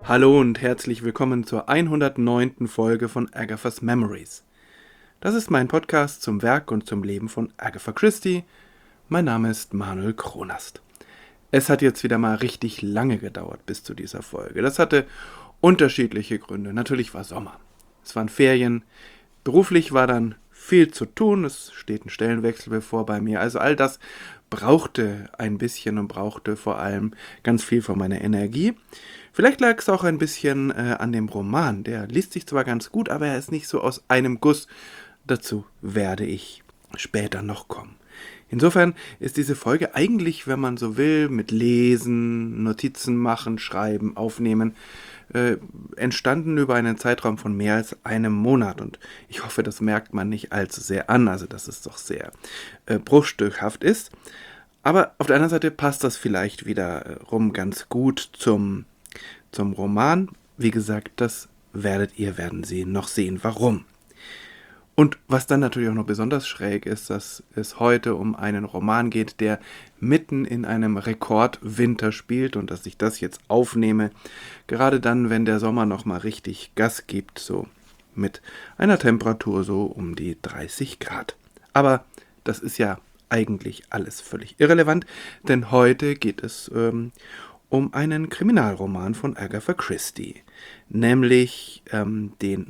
Hallo und herzlich willkommen zur 109. Folge von Agatha's Memories. Das ist mein Podcast zum Werk und zum Leben von Agatha Christie. Mein Name ist Manuel Kronast. Es hat jetzt wieder mal richtig lange gedauert bis zu dieser Folge. Das hatte unterschiedliche Gründe. Natürlich war Sommer. Es waren Ferien. Beruflich war dann viel zu tun. Es steht ein Stellenwechsel bevor bei mir. Also all das brauchte ein bisschen und brauchte vor allem ganz viel von meiner Energie. Vielleicht lag es auch ein bisschen an dem Roman. Der liest sich zwar ganz gut, aber er ist nicht so aus einem Guss. Dazu werde ich später noch kommen. Insofern ist diese Folge eigentlich, wenn man so will, mit Lesen, Notizen machen, Schreiben, Aufnehmen, entstanden über einen Zeitraum von mehr als einem Monat. Und ich hoffe, das merkt man nicht allzu sehr an, also dass es doch sehr bruchstückhaft ist. Aber auf der anderen Seite passt das vielleicht wiederum ganz gut zum Roman. Wie gesagt, das werden Sie noch sehen, warum. Und was dann natürlich auch noch besonders schräg ist, dass es heute um einen Roman geht, der mitten in einem Rekordwinter spielt und dass ich das jetzt aufnehme, gerade dann, wenn der Sommer nochmal richtig Gas gibt, so mit einer Temperatur so um die 30 Grad. Aber das ist ja eigentlich alles völlig irrelevant, denn heute geht es um einen Kriminalroman von Agatha Christie, nämlich den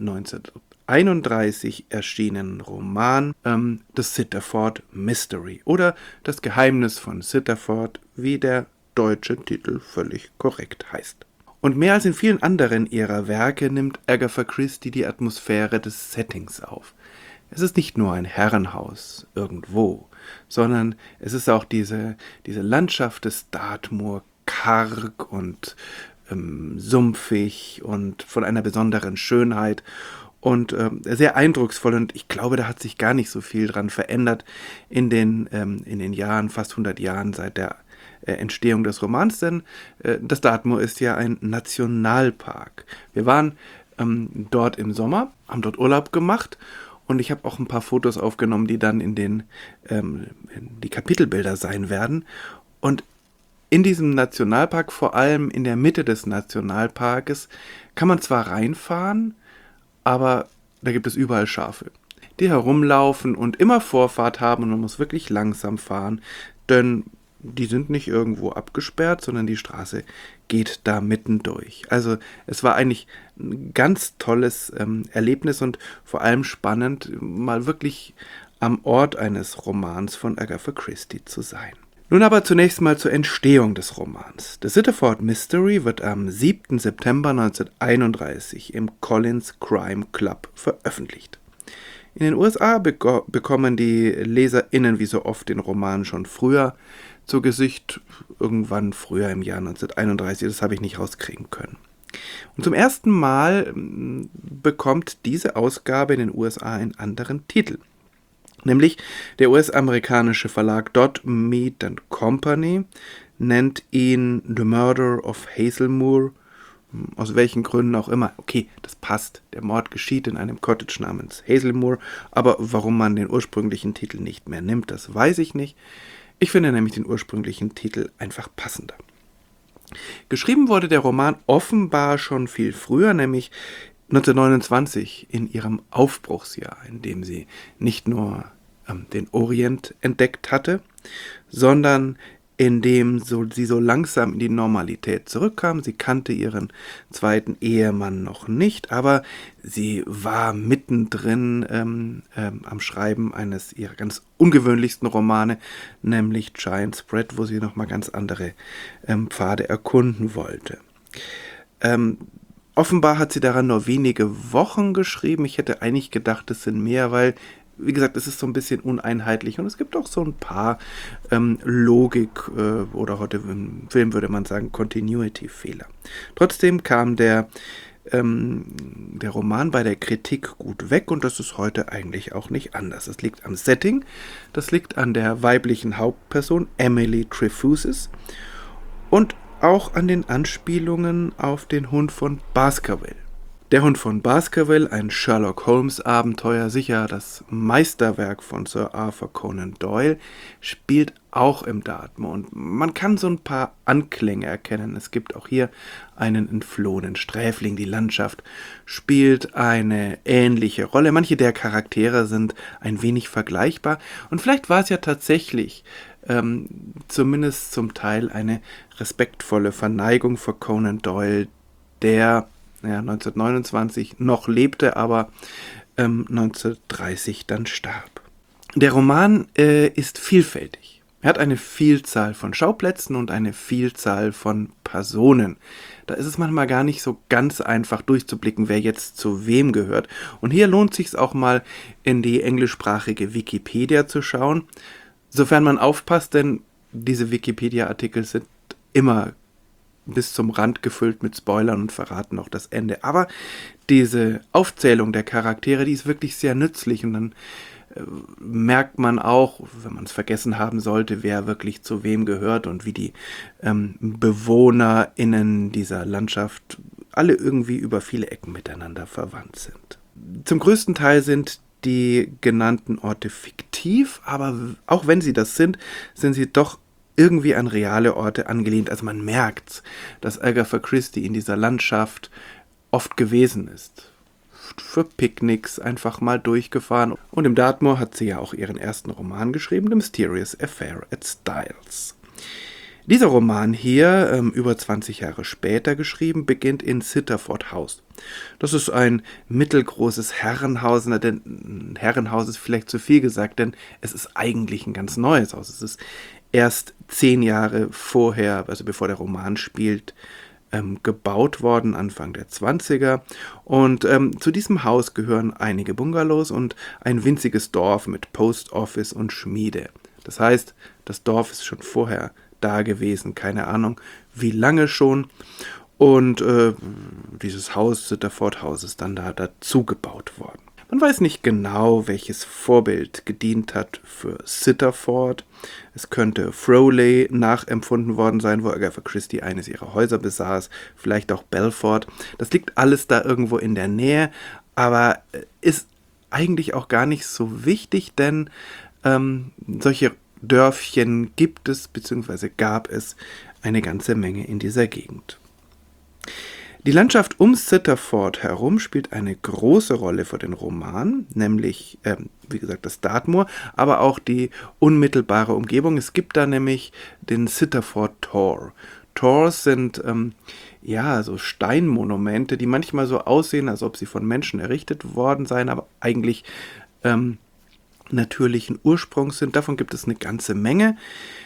1931 erschienenen Roman The Sitterford Mystery oder Das Geheimnis von Sitterford, wie der deutsche Titel völlig korrekt heißt. Und mehr als in vielen anderen ihrer Werke nimmt Agatha Christie die Atmosphäre des Settings auf. Es ist nicht nur ein Herrenhaus irgendwo, sondern es ist auch diese Landschaft des Dartmoor, karg und sumpfig und von einer besonderen Schönheit und sehr eindrucksvoll, und ich glaube, da hat sich gar nicht so viel dran verändert in den Jahren, fast 100 Jahren seit der Entstehung des Romans, denn das Dartmoor ist ja ein Nationalpark. Wir waren dort im Sommer, haben dort Urlaub gemacht, und ich habe auch ein paar Fotos aufgenommen, die dann in die Kapitelbilder sein werden. Und in diesem Nationalpark, vor allem in der Mitte des Nationalparkes, kann man zwar reinfahren, aber da gibt es überall Schafe, die herumlaufen und immer Vorfahrt haben, und man muss wirklich langsam fahren, denn die sind nicht irgendwo abgesperrt, sondern die Straße geht da mitten durch. Also es war eigentlich ein ganz tolles Erlebnis und vor allem spannend, mal wirklich am Ort eines Romans von Agatha Christie zu sein. Nun aber zunächst mal zur Entstehung des Romans. The Sitterford Mystery wird am 7. September 1931 im Collins Crime Club veröffentlicht. In den USA bekommen die LeserInnen wie so oft den Roman schon früher zu Gesicht, irgendwann früher im Jahr 1931, das habe ich nicht rauskriegen können. Und zum ersten Mal bekommt diese Ausgabe in den USA einen anderen Titel. Nämlich der US-amerikanische Verlag Dodd, Mead & Company nennt ihn The Murder of Hazel Moor, aus welchen Gründen auch immer. Okay, das passt, der Mord geschieht in einem Cottage namens Hazel Moor, aber warum man den ursprünglichen Titel nicht mehr nimmt, das weiß ich nicht. Ich finde nämlich den ursprünglichen Titel einfach passender. Geschrieben wurde der Roman offenbar schon viel früher, nämlich 1929 in ihrem Aufbruchsjahr, in dem sie nicht nur den Orient entdeckt hatte, sondern in dem sie so langsam in die Normalität zurückkam. Sie kannte ihren zweiten Ehemann noch nicht, aber sie war mittendrin am Schreiben eines ihrer ganz ungewöhnlichsten Romane, nämlich Giant Spread, wo sie nochmal ganz andere Pfade erkunden wollte. Offenbar hat sie daran nur wenige Wochen geschrieben. Ich hätte eigentlich gedacht, es sind mehr, weil, wie gesagt, es ist so ein bisschen uneinheitlich und es gibt auch so ein paar Logik oder heute im Film würde man sagen Continuity-Fehler. Trotzdem kam der Roman bei der Kritik gut weg, und das ist heute eigentlich auch nicht anders. Das liegt am Setting, das liegt an der weiblichen Hauptperson Emily Trefusis und auch an den Anspielungen auf den Hund von Baskerville. Der Hund von Baskerville, ein Sherlock-Holmes-Abenteuer, sicher das Meisterwerk von Sir Arthur Conan Doyle, spielt auch im Dartmoor. Und man kann so ein paar Anklänge erkennen. Es gibt auch hier einen entflohenen Sträfling. Die Landschaft spielt eine ähnliche Rolle. Manche der Charaktere sind ein wenig vergleichbar. Und vielleicht war es ja tatsächlich zumindest zum Teil eine respektvolle Verneigung vor Conan Doyle, der 1929 noch lebte, aber 1930 dann starb. Der Roman ist vielfältig. Er hat eine Vielzahl von Schauplätzen und eine Vielzahl von Personen. Da ist es manchmal gar nicht so ganz einfach durchzublicken, wer jetzt zu wem gehört. Und hier lohnt es sich auch mal in die englischsprachige Wikipedia zu schauen, sofern man aufpasst, denn diese Wikipedia-Artikel sind immer bis zum Rand gefüllt mit Spoilern und verraten auch das Ende. Aber diese Aufzählung der Charaktere, die ist wirklich sehr nützlich und dann merkt man auch, wenn man es vergessen haben sollte, wer wirklich zu wem gehört und wie die BewohnerInnen dieser Landschaft alle irgendwie über viele Ecken miteinander verwandt sind. Zum größten Teil sind die genannten Orte fiktiv, aber auch wenn sie das sind sie doch irgendwie an reale Orte angelehnt. Also man merkt, dass Agatha Christie in dieser Landschaft oft gewesen ist. Für Picknicks einfach mal durchgefahren. Und im Dartmoor hat sie ja auch ihren ersten Roman geschrieben, The Mysterious Affair at Styles. Dieser Roman hier, über 20 Jahre später geschrieben, beginnt in Sitterford House. Das ist ein mittelgroßes Herrenhaus, denn Herrenhaus ist vielleicht zu viel gesagt, denn es ist eigentlich ein ganz neues Haus. Es ist erst 10 Jahre vorher, also bevor der Roman spielt, gebaut worden, Anfang der 20er. Und zu diesem Haus gehören einige Bungalows und ein winziges Dorf mit Post Office und Schmiede. Das heißt, das Dorf ist schon vorher da gewesen, keine Ahnung wie lange schon. Und dieses Haus, Sitterford House, ist dann da dazu gebaut worden. Man weiß nicht genau, welches Vorbild gedient hat für Sitterford. Es könnte Froley nachempfunden worden sein, wo Agatha Christie eines ihrer Häuser besaß, vielleicht auch Belfort. Das liegt alles da irgendwo in der Nähe, aber ist eigentlich auch gar nicht so wichtig, denn solche Dörfchen gibt es bzw. gab es eine ganze Menge in dieser Gegend. Die Landschaft um Sitterford herum spielt eine große Rolle für den Roman, nämlich, wie gesagt, das Dartmoor, aber auch die unmittelbare Umgebung. Es gibt da nämlich den Sitterford Tor. Tors sind so Steinmonumente, die manchmal so aussehen, als ob sie von Menschen errichtet worden seien, aber eigentlich natürlichen Ursprungs sind. Davon gibt es eine ganze Menge.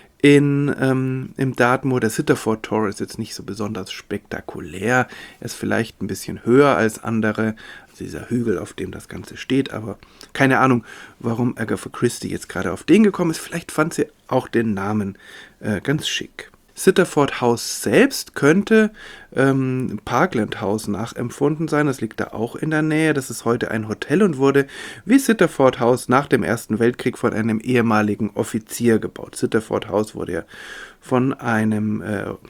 Im Dartmoor. Der Sitterford Tor ist jetzt nicht so besonders spektakulär. Er ist vielleicht ein bisschen höher als andere. Also dieser Hügel, auf dem das Ganze steht. Aber keine Ahnung, warum Agatha Christie jetzt gerade auf den gekommen ist. Vielleicht fand sie auch den Namen ganz schick. Sitterford House selbst könnte Parkland House nachempfunden sein. Das liegt da auch in der Nähe. Das ist heute ein Hotel und wurde wie Sitterford House nach dem Ersten Weltkrieg von einem ehemaligen Offizier gebaut. Sitterford House wurde ja von einem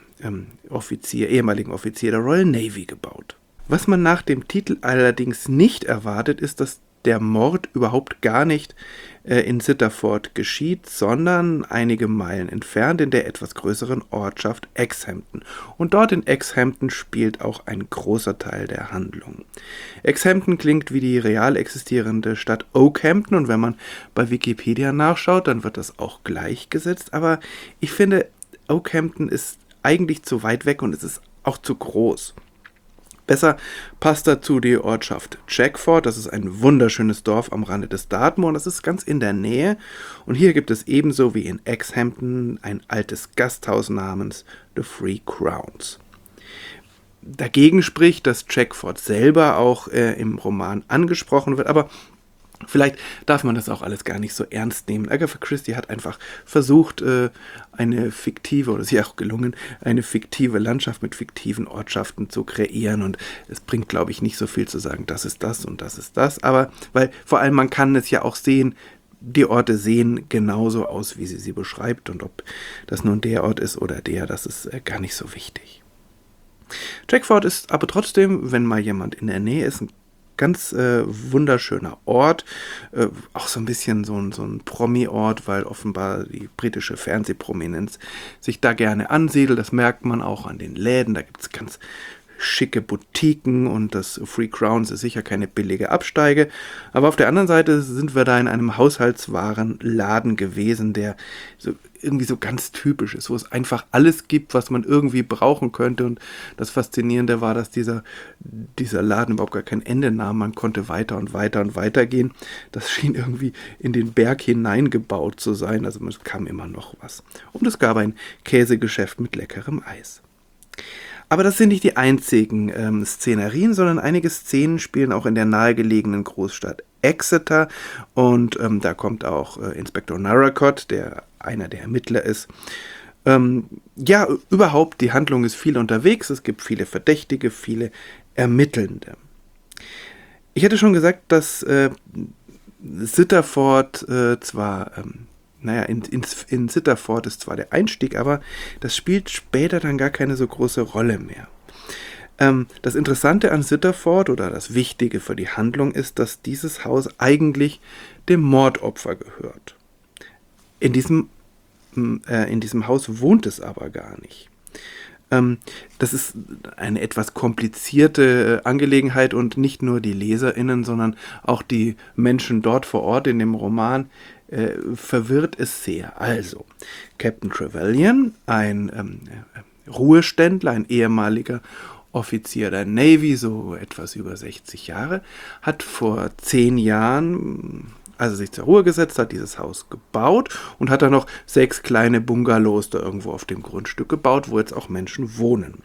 ehemaligen Offizier der Royal Navy gebaut. Was man nach dem Titel allerdings nicht erwartet, ist, dass der Mord überhaupt gar nicht in Sitterford geschieht, sondern einige Meilen entfernt in der etwas größeren Ortschaft Exhampton. Und dort in Exhampton spielt auch ein großer Teil der Handlung. Exhampton klingt wie die real existierende Stadt Oakhampton und wenn man bei Wikipedia nachschaut, dann wird das auch gleichgesetzt, aber ich finde, Oakhampton ist eigentlich zu weit weg und es ist auch zu groß. Besser passt dazu die Ortschaft Jackford. Das ist ein wunderschönes Dorf am Rande des Dartmoor und das ist ganz in der Nähe. Und hier gibt es ebenso wie in Exhampton ein altes Gasthaus namens The Three Crowns. Dagegen spricht, dass Jackford selber auch im Roman angesprochen wird, aber vielleicht darf man das auch alles gar nicht so ernst nehmen. Agatha Christie hat einfach versucht, eine fiktive, oder es ist ja auch gelungen, eine fiktive Landschaft mit fiktiven Ortschaften zu kreieren. Und es bringt, glaube ich, nicht so viel zu sagen, das ist das und das ist das. Aber, weil vor allem man kann es ja auch sehen, die Orte sehen genauso aus, wie sie beschreibt. Und ob das nun der Ort ist oder der, das ist gar nicht so wichtig. Jackford ist aber trotzdem, wenn mal jemand in der Nähe ist, ein ganz wunderschöner Ort. Auch so ein bisschen so ein Promi-Ort, weil offenbar die britische Fernsehprominenz sich da gerne ansiedelt. Das merkt man auch an den Läden. Da gibt es ganz schicke Boutiquen und das Three Crowns ist sicher keine billige Absteige. Aber auf der anderen Seite sind wir da in einem Haushaltswarenladen gewesen, der irgendwie so ganz typisch ist, wo es einfach alles gibt, was man irgendwie brauchen könnte. Und das Faszinierende war, dass dieser Laden überhaupt gar kein Ende nahm. Man konnte weiter und weiter und weiter gehen. Das schien irgendwie in den Berg hineingebaut zu sein. Also es kam immer noch was. Und es gab ein Käsegeschäft mit leckerem Eis. Aber das sind nicht die einzigen Szenerien, sondern einige Szenen spielen auch in der nahegelegenen Großstadt Exeter. Und da kommt auch Inspektor Narracott, der einer der Ermittler ist. Überhaupt, die Handlung ist viel unterwegs. Es gibt viele Verdächtige, viele Ermittelnde. Ich hätte schon gesagt, dass Sitterford in Sitterford ist zwar der Einstieg, aber das spielt später dann gar keine so große Rolle mehr. Das Interessante an Sitterford oder das Wichtige für die Handlung ist, dass dieses Haus eigentlich dem Mordopfer gehört. In diesem Haus wohnt es aber gar nicht. Das ist eine etwas komplizierte Angelegenheit und nicht nur die LeserInnen, sondern auch die Menschen dort vor Ort in dem Roman verwirrt es sehr. Also, Captain Trevelyan, ein Ruheständler, ein ehemaliger Offizier der Navy, so etwas über 60 Jahre, hat vor 10 Jahren, als er sich zur Ruhe gesetzt hat, dieses Haus gebaut und hat dann noch 6 kleine Bungalows da irgendwo auf dem Grundstück gebaut, wo jetzt auch Menschen wohnen.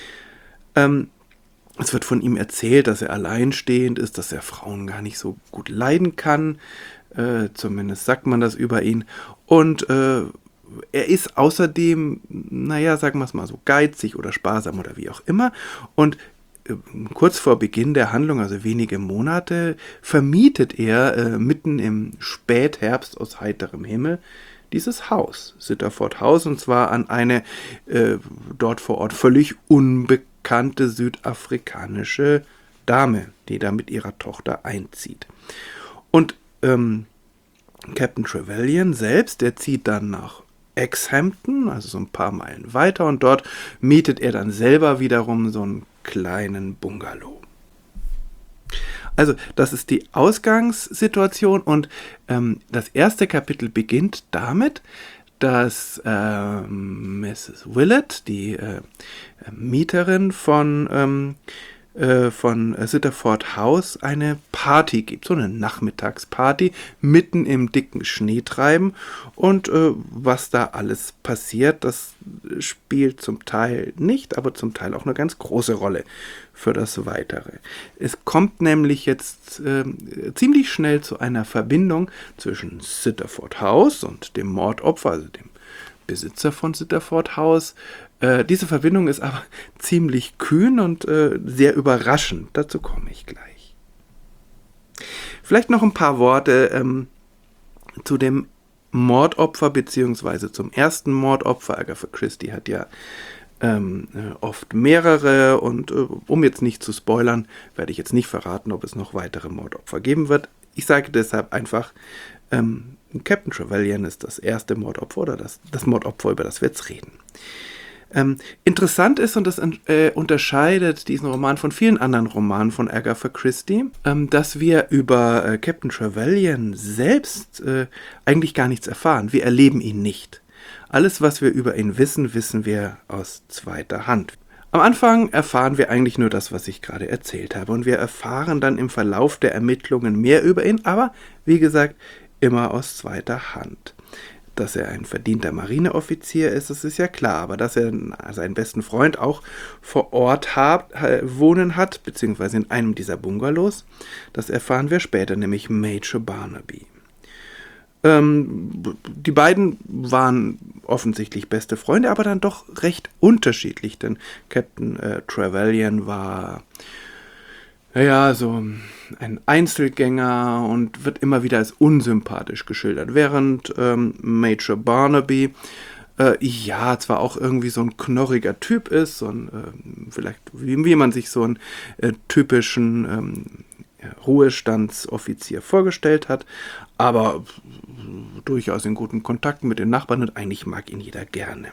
Es wird von ihm erzählt, dass er alleinstehend ist, dass er Frauen gar nicht so gut leiden kann. Zumindest sagt man das über ihn. Und er ist außerdem, sagen wir es mal so, geizig oder sparsam oder wie auch immer. Und kurz vor Beginn der Handlung, also wenige Monate, vermietet er mitten im Spätherbst aus heiterem Himmel dieses Haus, Sitterford House, und zwar an eine dort vor Ort völlig unbekannte südafrikanische Dame, die da mit ihrer Tochter einzieht. Und Captain Trevelyan selbst, der zieht dann nach Exhampton, also so ein paar Meilen weiter, und dort mietet er dann selber wiederum so einen kleinen Bungalow. Also das ist die Ausgangssituation und das erste Kapitel beginnt damit, dass Mrs. Willett, die Mieterin von Sitterford House, eine Party gibt, so eine Nachmittagsparty mitten im dicken Schneetreiben, und was da alles passiert, das spielt zum Teil nicht, aber zum Teil auch eine ganz große Rolle für das Weitere. Es kommt nämlich jetzt ziemlich schnell zu einer Verbindung zwischen Sitterford House und dem Mordopfer, also dem Besitzer von Sitterford House. Diese Verbindung ist aber ziemlich kühn und sehr überraschend. Dazu komme ich gleich. Vielleicht noch ein paar Worte zu dem Mordopfer beziehungsweise zum ersten Mordopfer. Agatha Christie hat ja oft mehrere, und um jetzt nicht zu spoilern, werde ich jetzt nicht verraten, ob es noch weitere Mordopfer geben wird. Ich sage deshalb einfach, Captain Trevelyan ist das erste Mordopfer oder das Mordopfer, über das wir jetzt reden. Interessant ist, und das unterscheidet diesen Roman von vielen anderen Romanen von Agatha Christie, dass wir über Captain Trevelyan selbst eigentlich gar nichts erfahren. Wir erleben ihn nicht. Alles, was wir über ihn wissen, wissen wir aus zweiter Hand. Am Anfang erfahren wir eigentlich nur das, was ich gerade erzählt habe, und wir erfahren dann im Verlauf der Ermittlungen mehr über ihn, aber wie gesagt, immer aus zweiter Hand. Dass er ein verdienter Marineoffizier ist, das ist ja klar, aber dass er seinen besten Freund auch vor Ort wohnen hat, beziehungsweise in einem dieser Bungalows, das erfahren wir später, nämlich Major Barnaby. Die beiden waren offensichtlich beste Freunde, aber dann doch recht unterschiedlich, denn Captain Trevelyan war so ein Einzelgänger und wird immer wieder als unsympathisch geschildert, während Major Barnaby Ja, zwar auch irgendwie so ein knorriger Typ ist, so ein, vielleicht wie man sich so einen typischen Ruhestandsoffizier vorgestellt hat, aber durchaus in guten Kontakten mit den Nachbarn und eigentlich mag ihn jeder gerne.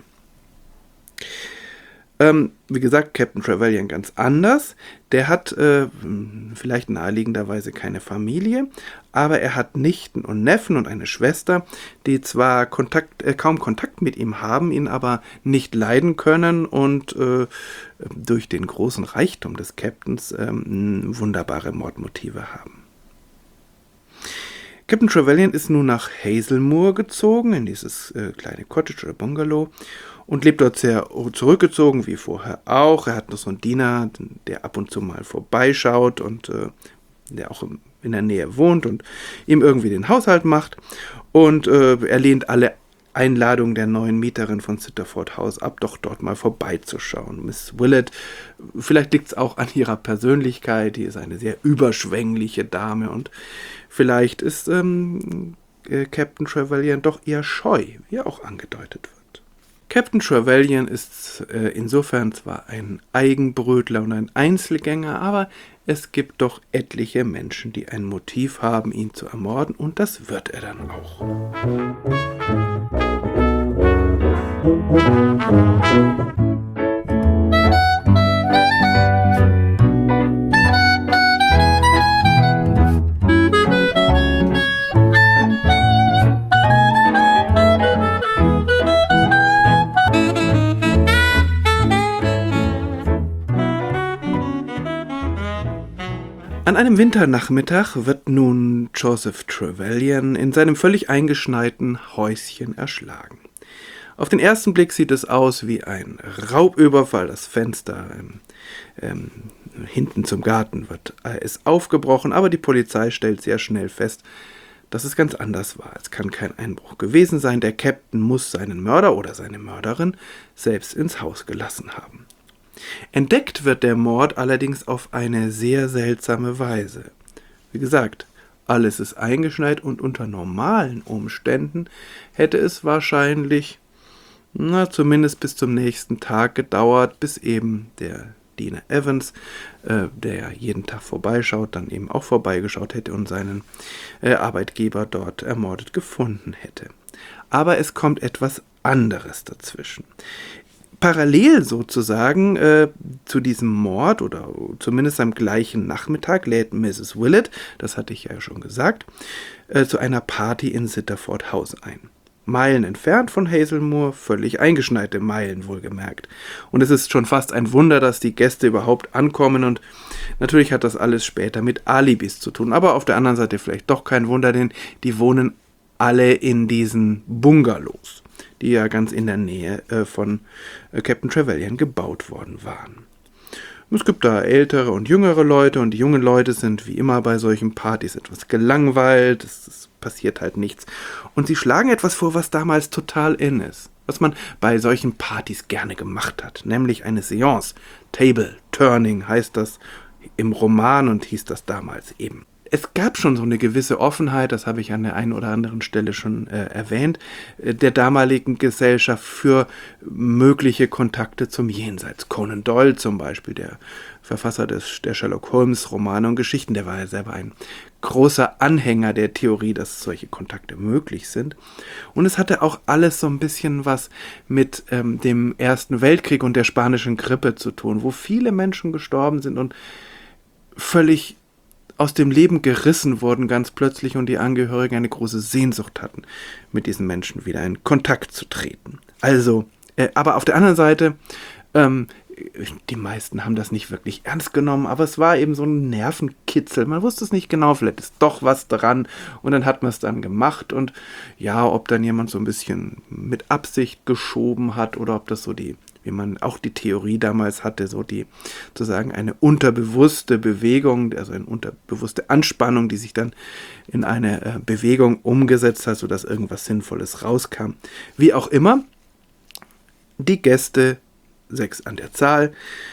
Wie gesagt, Captain Trevelyan ganz anders. Der hat vielleicht naheliegenderweise keine Familie, aber er hat Nichten und Neffen und eine Schwester, die zwar kaum Kontakt mit ihm haben, ihn aber nicht leiden können und durch den großen Reichtum des Captains wunderbare Mordmotive haben. Captain Trevelyan ist nun nach Hazelmoor gezogen, in dieses kleine Cottage oder Bungalow, und lebt dort sehr zurückgezogen, wie vorher auch. Er hat noch so einen Diener, der ab und zu mal vorbeischaut und der auch in der Nähe wohnt und ihm irgendwie den Haushalt macht. Und er lehnt alle Einladungen der neuen Mieterin von Sitterford House ab, doch dort mal vorbeizuschauen. Miss Willett, vielleicht liegt es auch an ihrer Persönlichkeit, die ist eine sehr überschwängliche Dame und vielleicht ist Captain Trevelyan doch eher scheu, wie auch angedeutet wird. Captain Trevelyan ist insofern zwar ein Eigenbrötler und ein Einzelgänger, aber es gibt doch etliche Menschen, die ein Motiv haben, ihn zu ermorden, und das wird er dann auch. An einem Winternachmittag wird nun Joseph Trevelyan in seinem völlig eingeschneiten Häuschen erschlagen. Auf den ersten Blick sieht es aus wie ein Raubüberfall. Das Fenster hinten zum Garten ist aufgebrochen, aber die Polizei stellt sehr schnell fest, dass es ganz anders war. Es kann kein Einbruch gewesen sein. Der Captain muss seinen Mörder oder seine Mörderin selbst ins Haus gelassen haben. Entdeckt wird der Mord allerdings auf eine sehr seltsame Weise. Wie gesagt, alles ist eingeschneit und unter normalen Umständen hätte es wahrscheinlich, zumindest bis zum nächsten Tag gedauert, bis eben der Diener Evans, der jeden Tag vorbeischaut, dann eben auch vorbeigeschaut hätte und seinen Arbeitgeber dort ermordet gefunden hätte. Aber es kommt etwas anderes dazwischen. Parallel sozusagen zu diesem Mord oder zumindest am gleichen Nachmittag lädt Mrs. Willett, das hatte ich ja schon gesagt, zu einer Party in Sitterford House ein. Meilen entfernt von Hazelmoor, völlig eingeschneite Meilen wohlgemerkt. Und es ist schon fast ein Wunder, dass die Gäste überhaupt ankommen, und natürlich hat das alles später mit Alibis zu tun, aber auf der anderen Seite vielleicht doch kein Wunder, denn die wohnen alle in diesen Bungalows, die ja ganz in der Nähe von Captain Trevelyan gebaut worden waren. Es gibt da ältere und jüngere Leute, und die jungen Leute sind wie immer bei solchen Partys etwas gelangweilt, es passiert halt nichts. Und sie schlagen etwas vor, was damals total in ist, was man bei solchen Partys gerne gemacht hat, nämlich eine Seance. Table Turning heißt das im Roman und hieß das damals eben. Es gab schon so eine gewisse Offenheit, das habe ich an der einen oder anderen Stelle schon erwähnt, der damaligen Gesellschaft für mögliche Kontakte zum Jenseits. Conan Doyle zum Beispiel, der Verfasser der Sherlock Holmes Romane und Geschichten, der war ja selber ein großer Anhänger der Theorie, dass solche Kontakte möglich sind. Und es hatte auch alles so ein bisschen was mit dem Ersten Weltkrieg und der spanischen Grippe zu tun, wo viele Menschen gestorben sind und völlig aus dem Leben gerissen wurden ganz plötzlich, und die Angehörigen eine große Sehnsucht hatten, mit diesen Menschen wieder in Kontakt zu treten. Also, aber auf der anderen Seite, die meisten haben das nicht wirklich ernst genommen, aber es war eben so ein Nervenkitzel. Man wusste es nicht genau, vielleicht ist doch was dran, und dann hat man es dann gemacht, und ja, ob dann jemand so ein bisschen mit Absicht geschoben hat oder ob das so wie man auch die Theorie damals hatte, so sozusagen eine unterbewusste Bewegung, also eine unterbewusste Anspannung, die sich dann in eine Bewegung umgesetzt hat, sodass irgendwas Sinnvolles rauskam. Wie auch immer, die Gäste, 6 an der Zahl,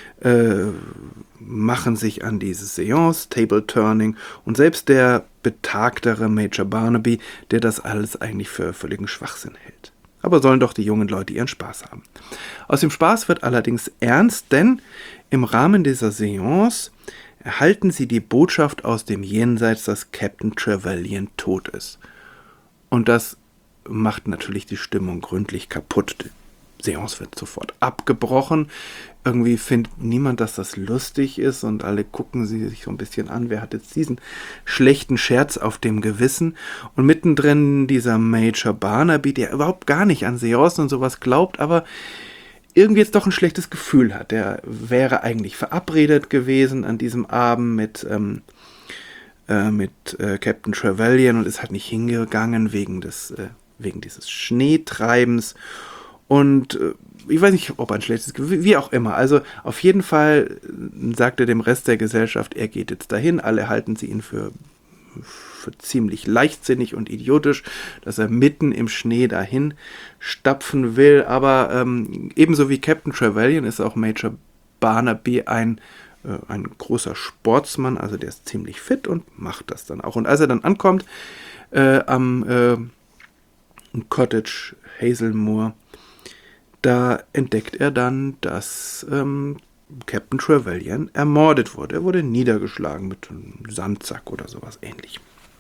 machen sich an diese Seance, Table Turning, und selbst der betagtere Major Barnaby, der das alles eigentlich für völligen Schwachsinn hält. Aber sollen doch die jungen Leute ihren Spaß haben. Aus dem Spaß wird allerdings ernst, denn im Rahmen dieser Seance erhalten sie die Botschaft aus dem Jenseits, dass Captain Trevelyan tot ist. Und das macht natürlich die Stimmung gründlich kaputt. Die Seance wird sofort abgebrochen. Irgendwie findet niemand, dass das lustig ist und alle gucken sie sich so ein bisschen an, wer hat jetzt diesen schlechten Scherz auf dem Gewissen. Und mittendrin dieser Major Barnaby, der überhaupt gar nicht an Seancen und sowas glaubt, aber irgendwie jetzt doch ein schlechtes Gefühl hat. Der wäre eigentlich verabredet gewesen an diesem Abend mit Captain Trevelyan und ist halt nicht hingegangen wegen dieses Schneetreibens. Und ich weiß nicht, ob ein schlechtes Gefühl, wie auch immer. Also auf jeden Fall sagt er dem Rest der Gesellschaft, er geht jetzt dahin. Alle halten sie ihn für ziemlich leichtsinnig und idiotisch, dass er mitten im Schnee dahin stapfen will. Aber ebenso wie Captain Trevelyan ist auch Major Barnaby ein großer Sportsmann, also der ist ziemlich fit und macht das dann auch. Und als er dann ankommt am Cottage Hazelmoor, da entdeckt er dann, dass Captain Trevelyan ermordet wurde. Er wurde niedergeschlagen mit einem Sandsack oder sowas ähnlich.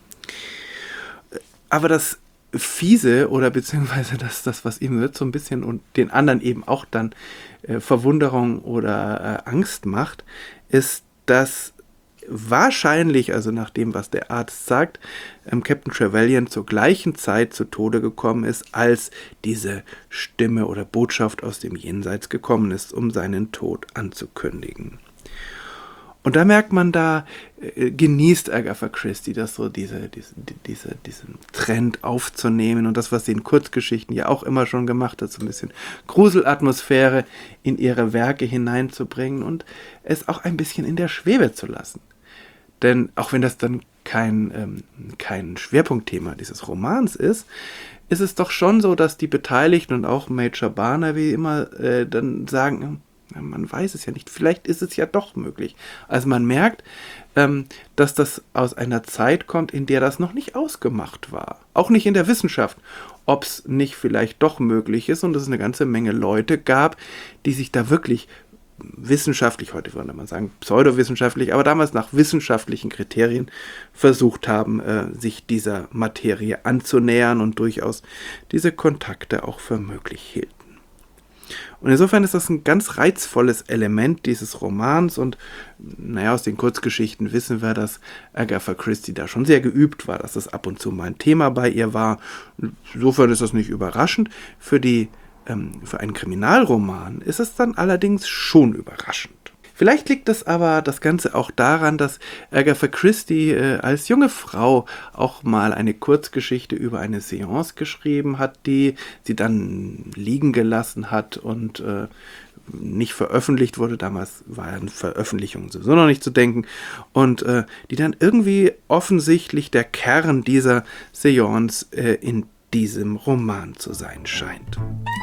Aber das Fiese oder beziehungsweise das, was ihm wird so ein bisschen und den anderen eben auch dann Verwunderung oder Angst macht, ist, dass wahrscheinlich, also nach dem, was der Arzt sagt, Captain Trevelyan zur gleichen Zeit zu Tode gekommen ist, als diese Stimme oder Botschaft aus dem Jenseits gekommen ist, um seinen Tod anzukündigen. Und da merkt man, da genießt Agatha Christie das so, diesen Trend aufzunehmen und das, was sie in Kurzgeschichten ja auch immer schon gemacht hat, so ein bisschen Gruselatmosphäre in ihre Werke hineinzubringen und es auch ein bisschen in der Schwebe zu lassen. Denn auch wenn das dann kein Schwerpunktthema dieses Romans ist, ist es doch schon so, dass die Beteiligten und auch Major Barnaby immer dann sagen, man weiß es ja nicht, vielleicht ist es ja doch möglich. Also man merkt, dass das aus einer Zeit kommt, in der das noch nicht ausgemacht war. Auch nicht in der Wissenschaft, ob es nicht vielleicht doch möglich ist und es eine ganze Menge Leute gab, die sich da wirklich wissenschaftlich, heute würde man sagen pseudowissenschaftlich, aber damals nach wissenschaftlichen Kriterien versucht haben, sich dieser Materie anzunähern und durchaus diese Kontakte auch für möglich hielten. Und insofern ist das ein ganz reizvolles Element dieses Romans und aus den Kurzgeschichten wissen wir, dass Agatha Christie da schon sehr geübt war, dass das ab und zu mal ein Thema bei ihr war. Insofern ist das nicht überraschend. Für einen Kriminalroman ist es dann allerdings schon überraschend. Vielleicht liegt es aber das Ganze auch daran, dass Agatha Christie als junge Frau auch mal eine Kurzgeschichte über eine Seance geschrieben hat, die sie dann liegen gelassen hat und nicht veröffentlicht wurde. Damals war an Veröffentlichungen sowieso noch nicht zu denken. Und die dann irgendwie offensichtlich der Kern dieser Seance in diesem Roman zu sein scheint.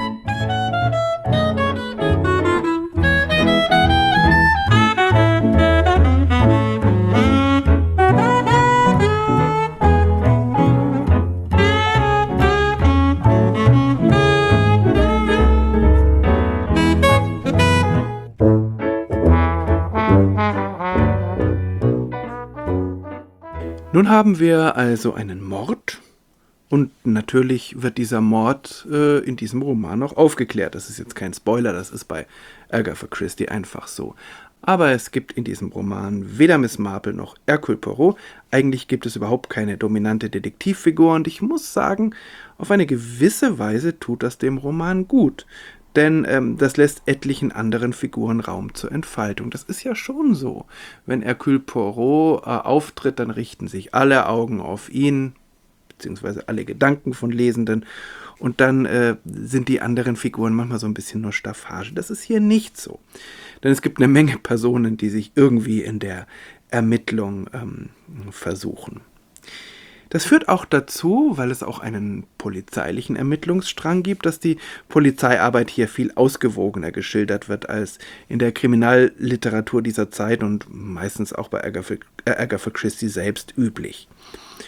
Nun haben wir also einen Mord und natürlich wird dieser Mord in diesem Roman noch aufgeklärt. Das ist jetzt kein Spoiler, das ist bei Agatha Christie einfach so. Aber es gibt in diesem Roman weder Miss Marple noch Hercule Poirot. Eigentlich gibt es überhaupt keine dominante Detektivfigur und ich muss sagen, auf eine gewisse Weise tut das dem Roman gut. Denn das lässt etlichen anderen Figuren Raum zur Entfaltung. Das ist ja schon so. Wenn Hercule Poirot auftritt, dann richten sich alle Augen auf ihn, beziehungsweise alle Gedanken von Lesenden. Und dann sind die anderen Figuren manchmal so ein bisschen nur Staffage. Das ist hier nicht so. Denn es gibt eine Menge Personen, die sich irgendwie in der Ermittlung versuchen. Das führt auch dazu, weil es auch einen polizeilichen Ermittlungsstrang gibt, dass die Polizeiarbeit hier viel ausgewogener geschildert wird als in der Kriminalliteratur dieser Zeit und meistens auch bei Agatha Christie selbst üblich.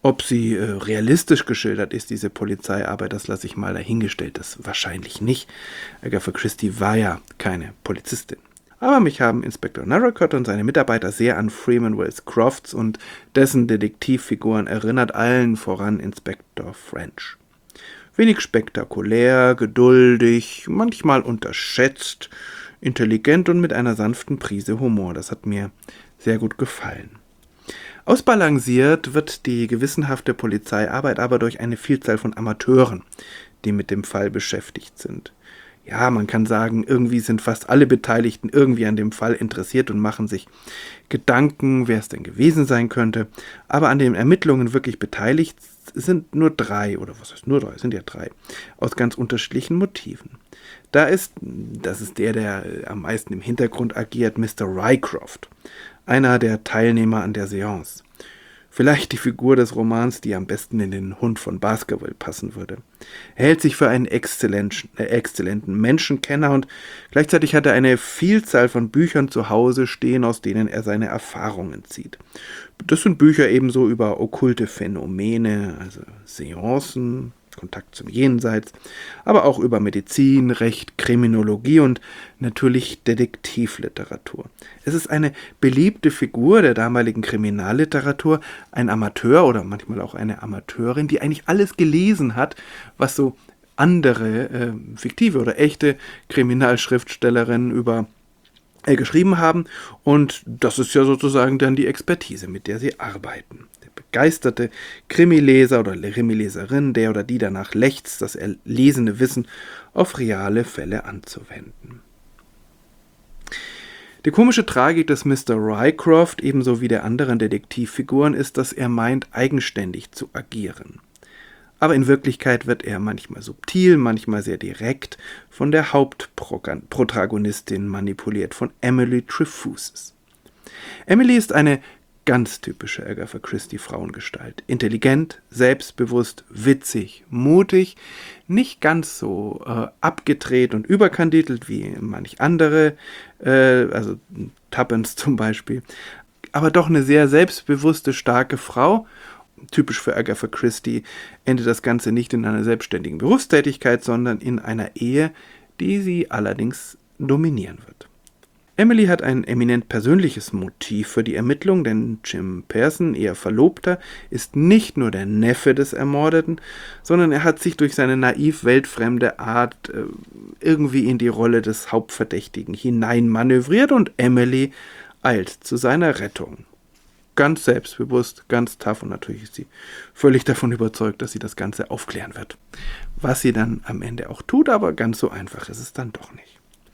Ob sie realistisch geschildert ist, diese Polizeiarbeit, das lasse ich mal dahingestellt. Das wahrscheinlich nicht. Agatha Christie war ja keine Polizistin. Aber mich haben Inspektor Narracott und seine Mitarbeiter sehr an Freeman Wells Crofts und dessen Detektivfiguren erinnert, allen voran Inspektor French. Wenig spektakulär, geduldig, manchmal unterschätzt, intelligent und mit einer sanften Prise Humor. Das hat mir sehr gut gefallen. Ausbalanciert wird die gewissenhafte Polizeiarbeit aber durch eine Vielzahl von Amateuren, die mit dem Fall beschäftigt sind. Ja, man kann sagen, irgendwie sind fast alle Beteiligten irgendwie an dem Fall interessiert und machen sich Gedanken, wer es denn gewesen sein könnte. Aber an den Ermittlungen wirklich beteiligt sind nur 3, oder was heißt nur 3, sind ja 3, aus ganz unterschiedlichen Motiven. Das ist der am meisten im Hintergrund agiert, Mr. Rycroft, einer der Teilnehmer an der Seance. Vielleicht die Figur des Romans, die am besten in den Hund von Baskerville passen würde. Er hält sich für einen exzellenten Menschenkenner und gleichzeitig hat er eine Vielzahl von Büchern zu Hause stehen, aus denen er seine Erfahrungen zieht. Das sind Bücher ebenso über okkulte Phänomene, also Seancen, Kontakt zum Jenseits, aber auch über Medizin, Recht, Kriminologie und natürlich Detektivliteratur. Es ist eine beliebte Figur der damaligen Kriminalliteratur, ein Amateur oder manchmal auch eine Amateurin, die eigentlich alles gelesen hat, was so andere fiktive oder echte Kriminalschriftstellerinnen geschrieben haben, und das ist ja sozusagen dann die Expertise, mit der sie arbeiten. Begeisterte Krimileser oder Krimileserin, der oder die danach lechzt, das erlesene Wissen auf reale Fälle anzuwenden. Die komische Tragik des Mr. Rycroft, ebenso wie der anderen Detektivfiguren, ist, dass er meint, eigenständig zu agieren. Aber in Wirklichkeit wird er manchmal subtil, manchmal sehr direkt von der Hauptprotagonistin manipuliert, von Emily Trefusis. Emily ist eine ganz typische Agatha Christie Frauengestalt. Intelligent, selbstbewusst, witzig, mutig, nicht ganz so abgedreht und überkandidelt wie manch andere, also Tuppence zum Beispiel, aber doch eine sehr selbstbewusste, starke Frau. Typisch für Agatha Christie endet das Ganze nicht in einer selbstständigen Berufstätigkeit, sondern in einer Ehe, die sie allerdings dominieren wird. Emily hat ein eminent persönliches Motiv für die Ermittlung, denn Jim Pearson, ihr Verlobter, ist nicht nur der Neffe des Ermordeten, sondern er hat sich durch seine naiv weltfremde Art irgendwie in die Rolle des Hauptverdächtigen hineinmanövriert und Emily eilt zu seiner Rettung. Ganz selbstbewusst, ganz tough, und natürlich ist sie völlig davon überzeugt, dass sie das Ganze aufklären wird. Was sie dann am Ende auch tut, aber ganz so einfach ist es dann doch nicht.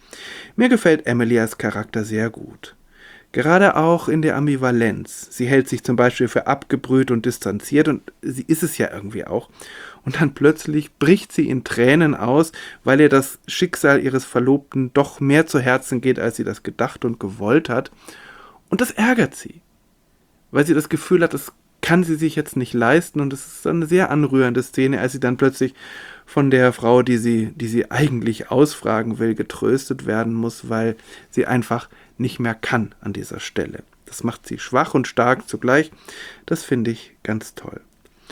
Mir gefällt Emily als Charakter sehr gut. Gerade auch in der Ambivalenz. Sie hält sich zum Beispiel für abgebrüht und distanziert, und sie ist es ja irgendwie auch. Und dann plötzlich bricht sie in Tränen aus, weil ihr das Schicksal ihres Verlobten doch mehr zu Herzen geht, als sie das gedacht und gewollt hat. Und das ärgert sie, weil sie das Gefühl hat, das kann sie sich jetzt nicht leisten, und es ist eine sehr anrührende Szene, als sie dann plötzlich von der Frau, die sie eigentlich ausfragen will, getröstet werden muss, weil sie einfach nicht mehr kann an dieser Stelle. Das macht sie schwach und stark zugleich. Das finde ich ganz toll.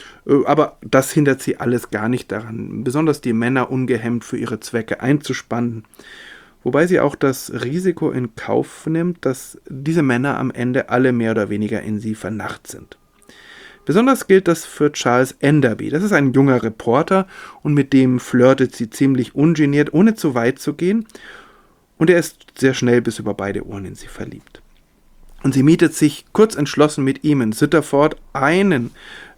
Aber das hindert sie alles gar nicht daran, besonders die Männer ungehemmt für ihre Zwecke einzuspannen. Wobei sie auch das Risiko in Kauf nimmt, dass diese Männer am Ende alle mehr oder weniger in sie vernarrt sind. Besonders gilt das für Charles Enderby. Das ist ein junger Reporter, und mit dem flirtet sie ziemlich ungeniert, ohne zu weit zu gehen. Und er ist sehr schnell bis über beide Ohren in sie verliebt. Und sie mietet sich kurz entschlossen mit ihm in Sitterford man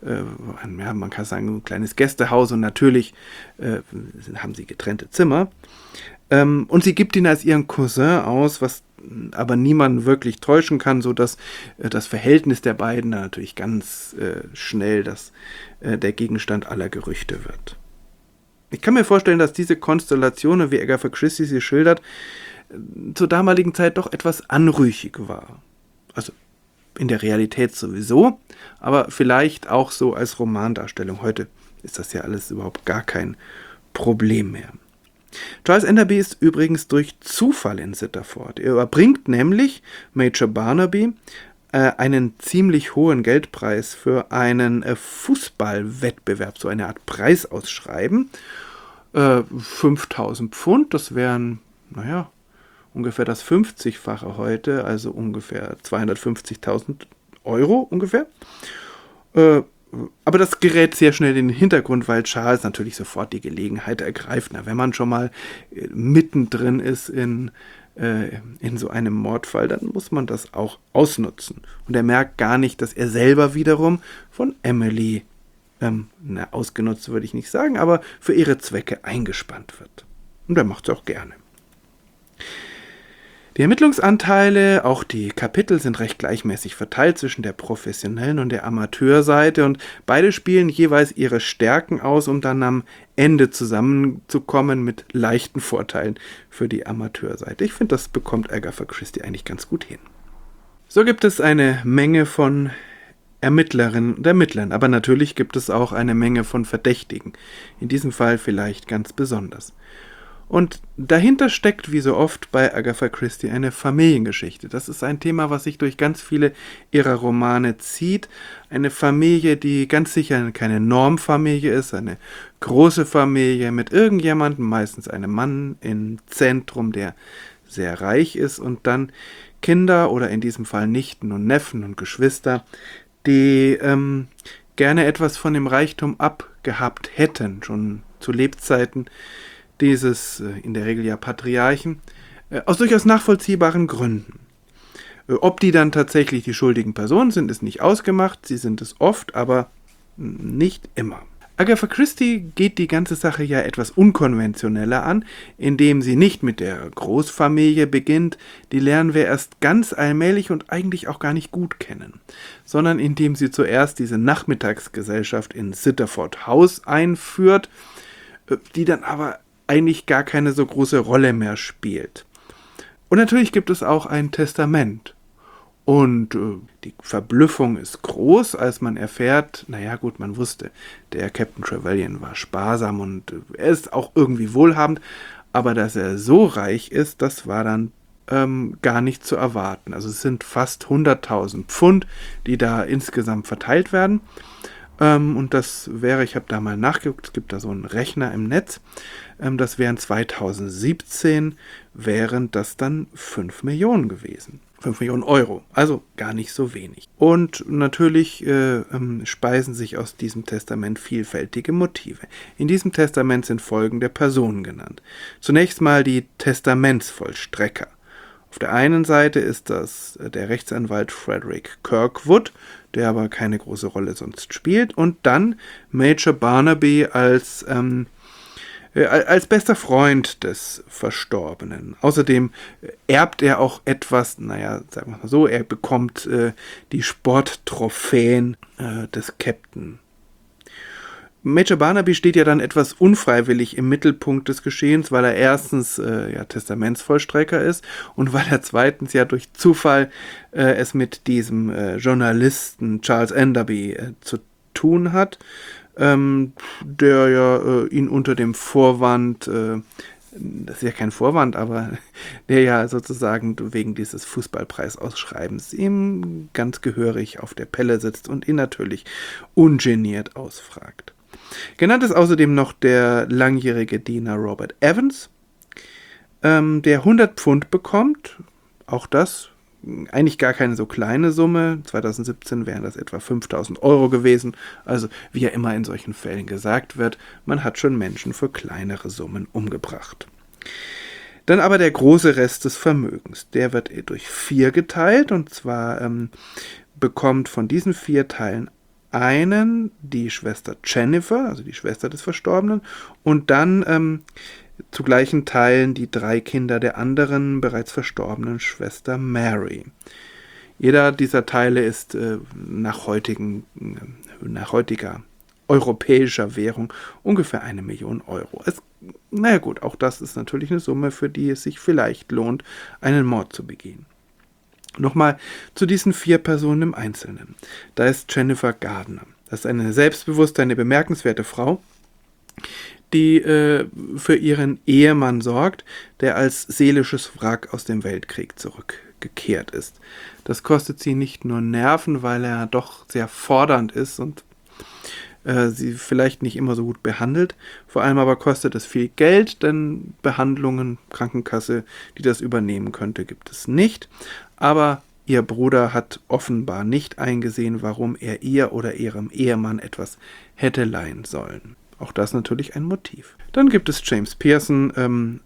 kann sagen, ein kleines Gästehaus, und natürlich haben sie getrennte Zimmer. Und sie gibt ihn als ihren Cousin aus, was aber niemanden wirklich täuschen kann, sodass das Verhältnis der beiden natürlich ganz schnell der Gegenstand aller Gerüchte wird. Ich kann mir vorstellen, dass diese Konstellation, wie Agatha Christie sie schildert, zur damaligen Zeit doch etwas anrüchig war. Also in der Realität sowieso, aber vielleicht auch so als Romandarstellung. Heute ist das ja alles überhaupt gar kein Problem mehr. Charles Enderby ist übrigens durch Zufall in Sitterford. Er überbringt nämlich Major Barnaby einen ziemlich hohen Geldpreis für einen Fußballwettbewerb, so eine Art Preis ausschreiben. 5.000 Pfund, das wären, ungefähr das 50-fache heute, also ungefähr 250.000 Euro ungefähr. Aber das gerät sehr schnell in den Hintergrund, weil Charles natürlich sofort die Gelegenheit ergreift. Wenn man schon mal mittendrin ist in so einem Mordfall, dann muss man das auch ausnutzen. Und er merkt gar nicht, dass er selber wiederum von Emily, ausgenutzt würde ich nicht sagen, aber für ihre Zwecke eingespannt wird. Und er macht es auch gerne. Die Ermittlungsanteile, auch die Kapitel, sind recht gleichmäßig verteilt zwischen der professionellen und der Amateurseite und beide spielen jeweils ihre Stärken aus, um dann am Ende zusammenzukommen mit leichten Vorteilen für die Amateurseite. Ich finde, das bekommt Agatha Christie eigentlich ganz gut hin. So gibt es eine Menge von Ermittlerinnen und Ermittlern, aber natürlich gibt es auch eine Menge von Verdächtigen. In diesem Fall vielleicht ganz besonders. Und dahinter steckt, wie so oft bei Agatha Christie, eine Familiengeschichte. Das ist ein Thema, was sich durch ganz viele ihrer Romane zieht. Eine Familie, die ganz sicher keine Normfamilie ist, eine große Familie mit irgendjemandem, meistens einem Mann im Zentrum, der sehr reich ist, und dann Kinder oder in diesem Fall Nichten und Neffen und Geschwister, die gerne etwas von dem Reichtum abgehabt hätten, schon zu Lebzeiten dieses in der Regel ja Patriarchen, aus durchaus nachvollziehbaren Gründen. Ob die dann tatsächlich die schuldigen Personen sind, ist nicht ausgemacht, sie sind es oft, aber nicht immer. Agatha Christie geht die ganze Sache ja etwas unkonventioneller an, indem sie nicht mit der Großfamilie beginnt, die lernen wir erst ganz allmählich und eigentlich auch gar nicht gut kennen, sondern indem sie zuerst diese Nachmittagsgesellschaft in Sitterford House einführt, die dann aber eigentlich gar keine so große Rolle mehr spielt. Und natürlich gibt es auch ein Testament. Und die Verblüffung ist groß, als man erfährt, man wusste, der Captain Trevelyan war sparsam und er ist auch irgendwie wohlhabend, aber dass er so reich ist, das war dann gar nicht zu erwarten. Also es sind fast 100.000 Pfund, die da insgesamt verteilt werden. Und das wäre, ich habe da mal nachgeguckt, es gibt da so einen Rechner im Netz, das wären 2017, wären das dann 5 Millionen gewesen. 5 Millionen Euro, also gar nicht so wenig. Und natürlich speisen sich aus diesem Testament vielfältige Motive. In diesem Testament sind folgende Personen genannt. Zunächst mal die Testamentsvollstrecker. Auf der einen Seite ist das der Rechtsanwalt Frederick Kirkwood, der aber keine große Rolle sonst spielt, und dann Major Barnaby als bester Freund des Verstorbenen. Außerdem erbt er auch etwas, sagen wir mal so, er bekommt die Sporttrophäen des Captain. Major Barnaby steht ja dann etwas unfreiwillig im Mittelpunkt des Geschehens, weil er erstens Testamentsvollstrecker ist und weil er zweitens ja durch Zufall es mit diesem Journalisten Charles Enderby zu tun hat, der ja ihn unter dem Vorwand, das ist ja kein Vorwand, aber der ja sozusagen wegen dieses Fußballpreisausschreibens ihm ganz gehörig auf der Pelle sitzt und ihn natürlich ungeniert ausfragt. Genannt ist außerdem noch der langjährige Diener Robert Evans, der 100 Pfund bekommt. Auch das eigentlich gar keine so kleine Summe. 2017 wären das etwa 5.000 Euro gewesen. Also wie ja immer in solchen Fällen gesagt wird, man hat schon Menschen für kleinere Summen umgebracht. Dann aber der große Rest des Vermögens. Der wird durch 4 geteilt, und zwar bekommt von diesen 4 Teilen einen die Schwester Jennifer, also die Schwester des Verstorbenen, und dann zu gleichen Teilen die 3 Kinder der anderen bereits verstorbenen Schwester Mary. Jeder dieser Teile ist nach heutiger europäischer Währung ungefähr 1 Million Euro. Auch das ist natürlich eine Summe, für die es sich vielleicht lohnt, einen Mord zu begehen. Nochmal zu diesen 4 Personen im Einzelnen. Da ist Jennifer Gardner. Das ist eine selbstbewusste, eine bemerkenswerte Frau, die für ihren Ehemann sorgt, der als seelisches Wrack aus dem Weltkrieg zurückgekehrt ist. Das kostet sie nicht nur Nerven, weil er doch sehr fordernd ist und sie vielleicht nicht immer so gut behandelt. Vor allem aber kostet es viel Geld, denn Behandlungen, Krankenkasse, die das übernehmen könnte, gibt es nicht. Aber ihr Bruder hat offenbar nicht eingesehen, warum er ihr oder ihrem Ehemann etwas hätte leihen sollen. Auch das natürlich ein Motiv. Dann gibt es James Pearson,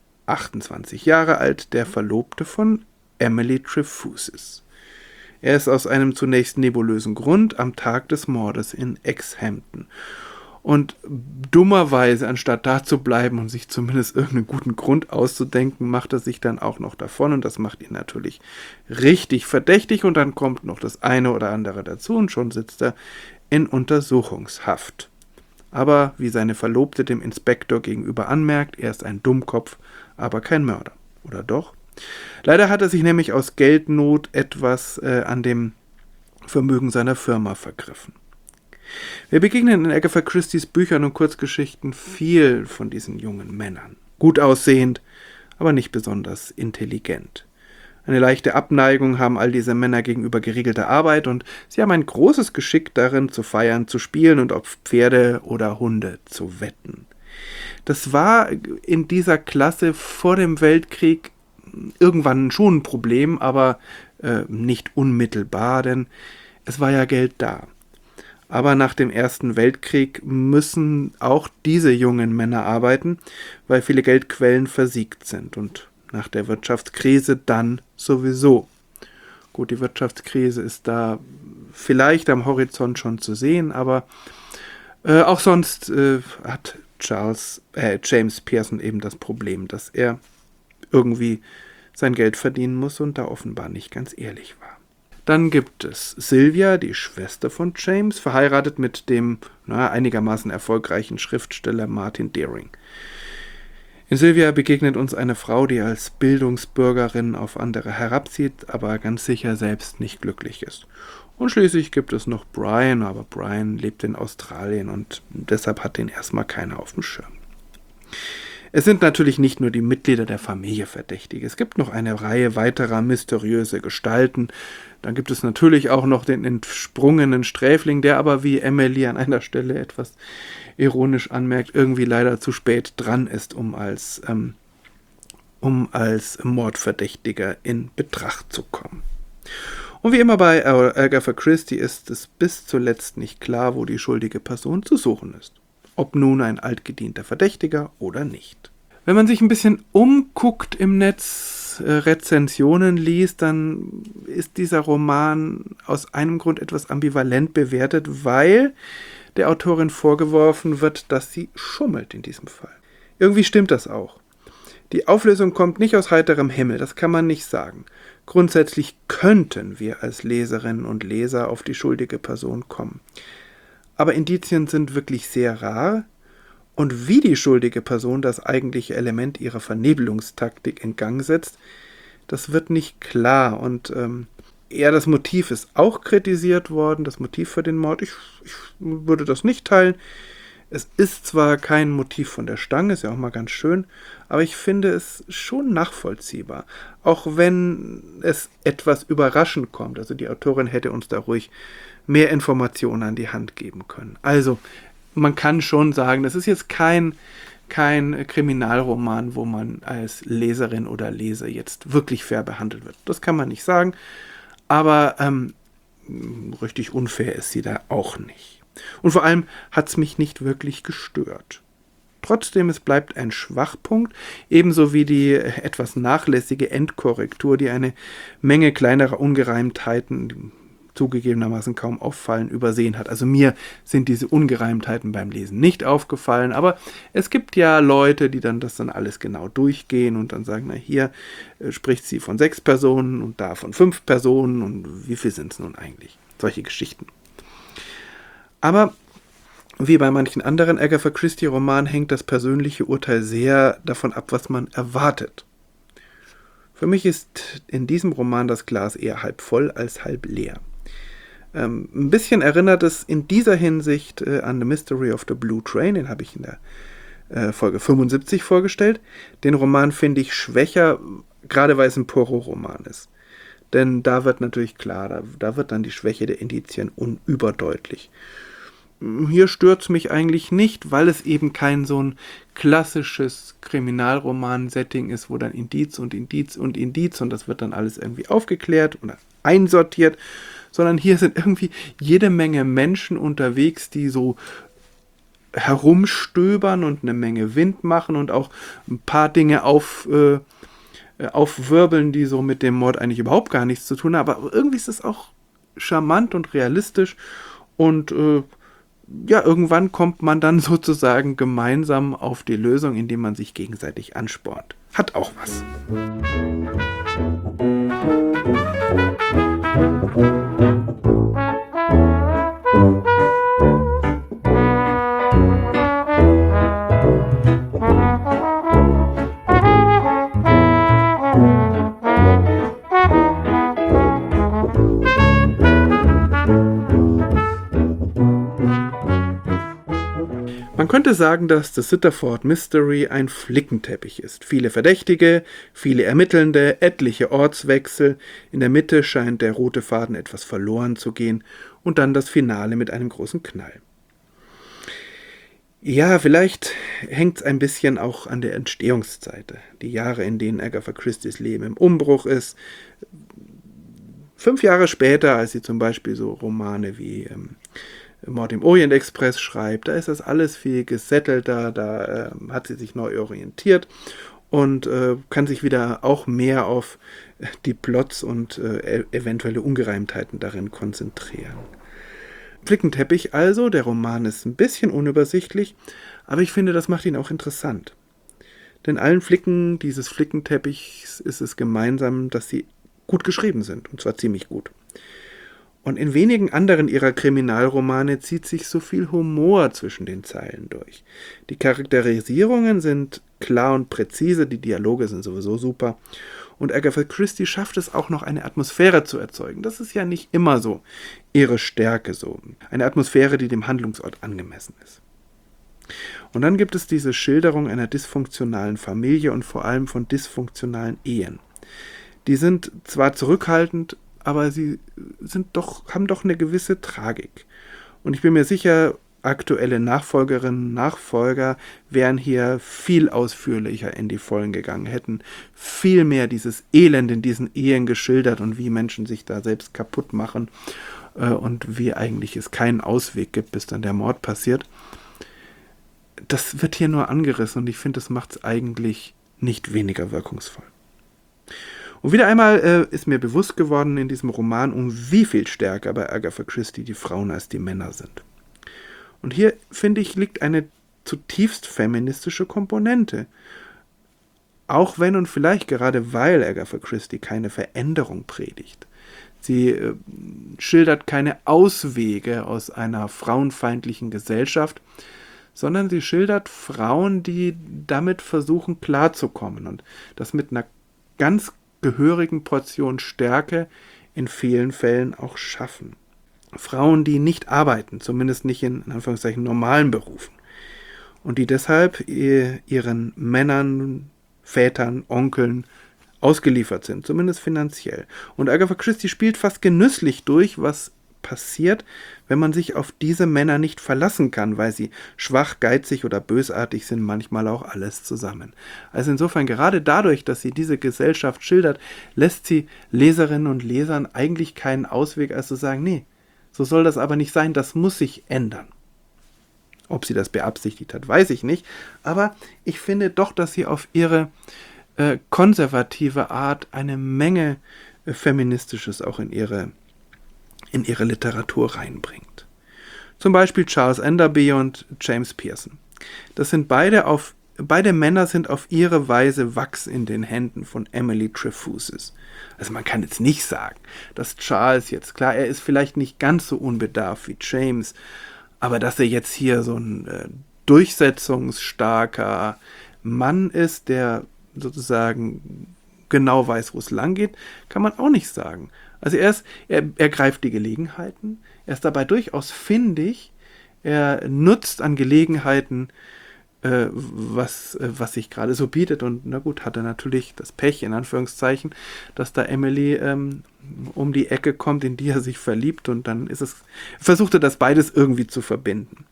28 Jahre alt, der Verlobte von Emily Trefusis. Er ist aus einem zunächst nebulösen Grund am Tag des Mordes in Exhampton. Und dummerweise, anstatt da zu bleiben und sich zumindest irgendeinen guten Grund auszudenken, macht er sich dann auch noch davon. Und das macht ihn natürlich richtig verdächtig. Und dann kommt noch das eine oder andere dazu und schon sitzt er in Untersuchungshaft. Aber wie seine Verlobte dem Inspektor gegenüber anmerkt, er ist ein Dummkopf, aber kein Mörder. Oder doch? Leider hat er sich nämlich aus Geldnot etwas an dem Vermögen seiner Firma vergriffen. Wir begegnen in Agatha Christies Büchern und Kurzgeschichten viel von diesen jungen Männern. Gut aussehend, aber nicht besonders intelligent. Eine leichte Abneigung haben all diese Männer gegenüber geregelter Arbeit und sie haben ein großes Geschick darin, zu feiern, zu spielen und auf Pferde oder Hunde zu wetten. Das war in dieser Klasse vor dem Weltkrieg irgendwann schon ein Problem, aber nicht unmittelbar, denn es war ja Geld da. Aber nach dem Ersten Weltkrieg müssen auch diese jungen Männer arbeiten, weil viele Geldquellen versiegt sind und nach der Wirtschaftskrise dann sowieso. Gut, die Wirtschaftskrise ist da vielleicht am Horizont schon zu sehen, aber auch sonst hat James Pearson eben das Problem, dass er irgendwie sein Geld verdienen muss und da offenbar nicht ganz ehrlich war. Dann gibt es Sylvia, die Schwester von James, verheiratet mit dem einigermaßen erfolgreichen Schriftsteller Martin Deering. In Sylvia begegnet uns eine Frau, die als Bildungsbürgerin auf andere herabzieht, aber ganz sicher selbst nicht glücklich ist. Und schließlich gibt es noch Brian, aber Brian lebt in Australien und deshalb hat den erstmal keiner auf dem Schirm. Es sind natürlich nicht nur die Mitglieder der Familie verdächtig. Es gibt noch eine Reihe weiterer mysteriöse Gestalten. Dann gibt es natürlich auch noch den entsprungenen Sträfling, der aber, wie Emily an einer Stelle etwas ironisch anmerkt, irgendwie leider zu spät dran ist, um als Mordverdächtiger in Betracht zu kommen. Und wie immer bei Agatha Christie ist es bis zuletzt nicht klar, wo die schuldige Person zu suchen ist. Ob nun ein altgedienter Verdächtiger oder nicht. Wenn man sich ein bisschen umguckt im Netz, Rezensionen liest, dann ist dieser Roman aus einem Grund etwas ambivalent bewertet, weil der Autorin vorgeworfen wird, dass sie schummelt in diesem Fall. Irgendwie stimmt das auch. Die Auflösung kommt nicht aus heiterem Himmel, das kann man nicht sagen. Grundsätzlich könnten wir als Leserinnen und Leser auf die schuldige Person kommen. Aber Indizien sind wirklich sehr rar und wie die schuldige Person das eigentliche Element ihrer Vernebelungstaktik in Gang setzt, das wird nicht klar und das Motiv ist auch kritisiert worden, das Motiv für den Mord. Ich würde das nicht teilen. Es ist zwar kein Motiv von der Stange, ist ja auch mal ganz schön, aber ich finde es schon nachvollziehbar, auch wenn es etwas überraschend kommt. Also die Autorin hätte uns da ruhig mehr Informationen an die Hand geben können. Also man kann schon sagen, das ist jetzt kein Kriminalroman, wo man als Leserin oder Leser jetzt wirklich fair behandelt wird. Das kann man nicht sagen, aber richtig unfair ist sie da auch nicht. Und vor allem hat es mich nicht wirklich gestört. Trotzdem, es bleibt ein Schwachpunkt, ebenso wie die etwas nachlässige Endkorrektur, die eine Menge kleinerer Ungereimtheiten, die zugegebenermaßen kaum auffallen, übersehen hat. Also mir sind diese Ungereimtheiten beim Lesen nicht aufgefallen, aber es gibt ja Leute, die dann das dann alles genau durchgehen und dann sagen, na hier spricht sie von 6 Personen und da von 5 Personen und wie viel sind es nun eigentlich? Solche Geschichten. Aber wie bei manchen anderen Agatha Christie-Romanen hängt das persönliche Urteil sehr davon ab, was man erwartet. Für mich ist in diesem Roman das Glas eher halb voll als halb leer. Ein bisschen erinnert es in dieser Hinsicht an The Mystery of the Blue Train, den habe ich in der Folge 75 vorgestellt. Den Roman finde ich schwächer, gerade weil es ein Poirot-Roman ist. Denn da wird natürlich klar, da wird dann die Schwäche der Indizien unüberdeutlich. Hier stört es mich eigentlich nicht, weil es eben kein so ein klassisches Kriminalroman-Setting ist, wo dann Indiz und Indiz und Indiz und das wird dann alles irgendwie aufgeklärt oder einsortiert, sondern hier sind irgendwie jede Menge Menschen unterwegs, die so herumstöbern und eine Menge Wind machen und auch ein paar Dinge aufwirbeln, die so mit dem Mord eigentlich überhaupt gar nichts zu tun haben. Aber irgendwie ist es auch charmant und realistisch und irgendwann kommt man dann sozusagen gemeinsam auf die Lösung, indem man sich gegenseitig anspornt. Hat auch was. Man könnte sagen, dass The Sitterford Mystery ein Flickenteppich ist. Viele Verdächtige, viele Ermittelnde, etliche Ortswechsel. In der Mitte scheint der rote Faden etwas verloren zu gehen und dann das Finale mit einem großen Knall. Ja, vielleicht hängt es ein bisschen auch an der Entstehungszeit. Die Jahre, in denen Agatha Christies Leben im Umbruch ist. 5 Jahre später, als sie zum Beispiel so Romane wie Mord im Orient Express schreibt, da ist das alles viel gesettelter, da hat sie sich neu orientiert und kann sich wieder auch mehr auf die Plots und eventuelle Ungereimtheiten darin konzentrieren. Flickenteppich also, der Roman ist ein bisschen unübersichtlich, aber ich finde, das macht ihn auch interessant. Denn allen Flicken dieses Flickenteppichs ist es gemeinsam, dass sie gut geschrieben sind, und zwar ziemlich gut. Und in wenigen anderen ihrer Kriminalromane zieht sich so viel Humor zwischen den Zeilen durch. Die Charakterisierungen sind klar und präzise, die Dialoge sind sowieso super. Und Agatha Christie schafft es auch noch, eine Atmosphäre zu erzeugen. Das ist ja nicht immer so ihre Stärke so. Eine Atmosphäre, die dem Handlungsort angemessen ist. Und dann gibt es diese Schilderung einer dysfunktionalen Familie und vor allem von dysfunktionalen Ehen. Die sind zwar zurückhaltend, aber sie haben doch eine gewisse Tragik. Und ich bin mir sicher, aktuelle Nachfolgerinnen und Nachfolger wären hier viel ausführlicher in die Vollen gegangen, hätten viel mehr dieses Elend in diesen Ehen geschildert und wie Menschen sich da selbst kaputt machen und wie eigentlich es keinen Ausweg gibt, bis dann der Mord passiert. Das wird hier nur angerissen und ich finde, das macht es eigentlich nicht weniger wirkungsvoll. Und wieder einmal ist mir bewusst geworden in diesem Roman, um wie viel stärker bei Agatha Christie die Frauen als die Männer sind. Und hier, finde ich, liegt eine zutiefst feministische Komponente. Auch wenn und vielleicht gerade weil Agatha Christie keine Veränderung predigt. Sie schildert keine Auswege aus einer frauenfeindlichen Gesellschaft, sondern sie schildert Frauen, die damit versuchen klarzukommen und das mit einer ganz gehörigen Portion Stärke in vielen Fällen auch schaffen. Frauen, die nicht arbeiten, zumindest nicht in Anführungszeichen normalen Berufen und die deshalb ihren Männern, Vätern, Onkeln ausgeliefert sind, zumindest finanziell. Und Agatha Christie spielt fast genüsslich durch, was passiert, wenn man sich auf diese Männer nicht verlassen kann, weil sie schwach, geizig oder bösartig sind, manchmal auch alles zusammen. Also insofern, gerade dadurch, dass sie diese Gesellschaft schildert, lässt sie Leserinnen und Lesern eigentlich keinen Ausweg, als zu sagen, nee, so soll das aber nicht sein, das muss sich ändern. Ob sie das beabsichtigt hat, weiß ich nicht, aber ich finde doch, dass sie auf ihre konservative Art eine Menge Feministisches auch in ihre Literatur reinbringt. Zum Beispiel Charles Enderby und James Pearson. Das sind beide Männer sind auf ihre Weise Wachs in den Händen von Emily Trefusis. Also man kann jetzt nicht sagen, dass Charles jetzt, klar, er ist vielleicht nicht ganz so unbedarft wie James, aber dass er jetzt hier so ein durchsetzungsstarker Mann ist, der sozusagen genau weiß, wo es lang geht, kann man auch nicht sagen. Also er greift die Gelegenheiten, er ist dabei durchaus findig, er nutzt an Gelegenheiten was sich gerade so bietet. Und na gut, hat er natürlich das Pech, in Anführungszeichen, dass da Emily um die Ecke kommt, in die er sich verliebt, und dann versucht er das beides irgendwie zu verbinden.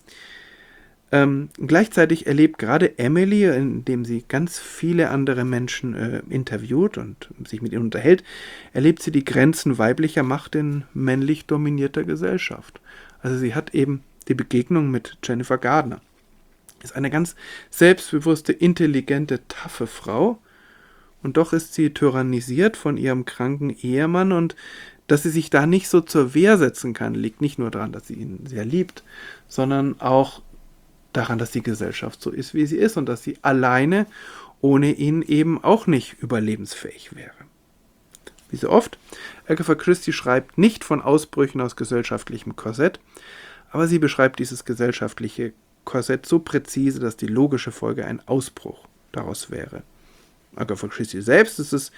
Gleichzeitig erlebt gerade Emily, indem sie ganz viele andere Menschen interviewt und sich mit ihnen unterhält, erlebt sie die Grenzen weiblicher Macht in männlich dominierter Gesellschaft. Also sie hat eben die Begegnung mit Jennifer Gardner. Ist eine ganz selbstbewusste, intelligente, taffe Frau, und doch ist sie tyrannisiert von ihrem kranken Ehemann, und dass sie sich da nicht so zur Wehr setzen kann, liegt nicht nur daran, dass sie ihn sehr liebt, sondern auch daran, dass die Gesellschaft so ist, wie sie ist, und dass sie alleine ohne ihn eben auch nicht überlebensfähig wäre. Wie so oft, Agatha Christie schreibt nicht von Ausbrüchen aus gesellschaftlichem Korsett, aber sie beschreibt dieses gesellschaftliche Korsett so präzise, dass die logische Folge ein Ausbruch daraus wäre. Agatha Christie selbst ist es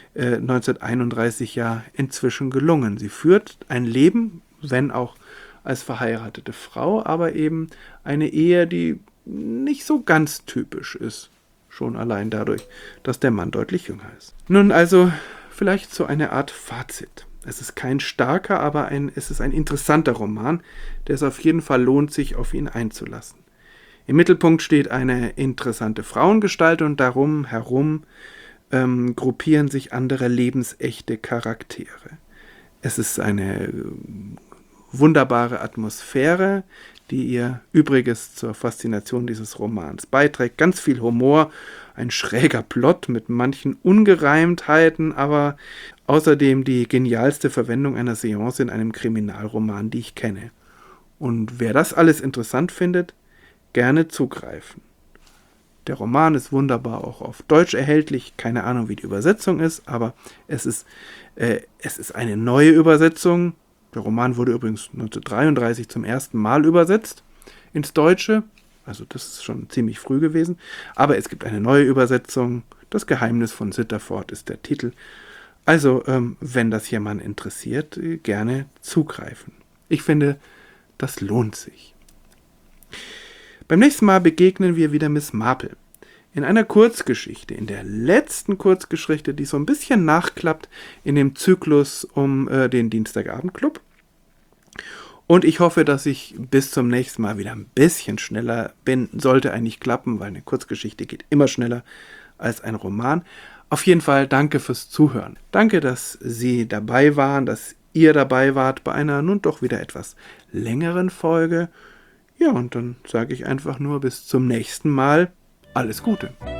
1931 ja inzwischen gelungen. Sie führt ein Leben, wenn auch als verheiratete Frau, aber eben eine Ehe, die nicht so ganz typisch ist. Schon allein dadurch, dass der Mann deutlich jünger ist. Nun also vielleicht so eine Art Fazit. Es ist kein starker, aber es ist ein interessanter Roman, der es auf jeden Fall lohnt, sich auf ihn einzulassen. Im Mittelpunkt steht eine interessante Frauengestalt, und darum herum gruppieren sich andere lebensechte Charaktere. Es ist eine wunderbare Atmosphäre, die ihr Übriges zur Faszination dieses Romans beiträgt. Ganz viel Humor, ein schräger Plot mit manchen Ungereimtheiten, aber außerdem die genialste Verwendung einer Seance in einem Kriminalroman, die ich kenne. Und wer das alles interessant findet, gerne zugreifen. Der Roman ist wunderbar auch auf Deutsch erhältlich. Keine Ahnung, wie die Übersetzung ist, aber es ist eine neue Übersetzung. Der Roman wurde übrigens 1933 zum ersten Mal übersetzt ins Deutsche. Also das ist schon ziemlich früh gewesen. Aber es gibt eine neue Übersetzung. Das Geheimnis von Sitterford ist der Titel. Also, wenn das jemand interessiert, gerne zugreifen. Ich finde, das lohnt sich. Beim nächsten Mal begegnen wir wieder Miss Marple. In einer Kurzgeschichte, in der letzten Kurzgeschichte, die so ein bisschen nachklappt in dem Zyklus um den Dienstagabendclub. Und ich hoffe, dass ich bis zum nächsten Mal wieder ein bisschen schneller bin. Sollte eigentlich klappen, weil eine Kurzgeschichte geht immer schneller als ein Roman. Auf jeden Fall danke fürs Zuhören. Danke, dass Sie dabei waren, dass ihr dabei wart bei einer nun doch wieder etwas längeren Folge. Ja, und dann sage ich einfach nur bis zum nächsten Mal. Alles Gute.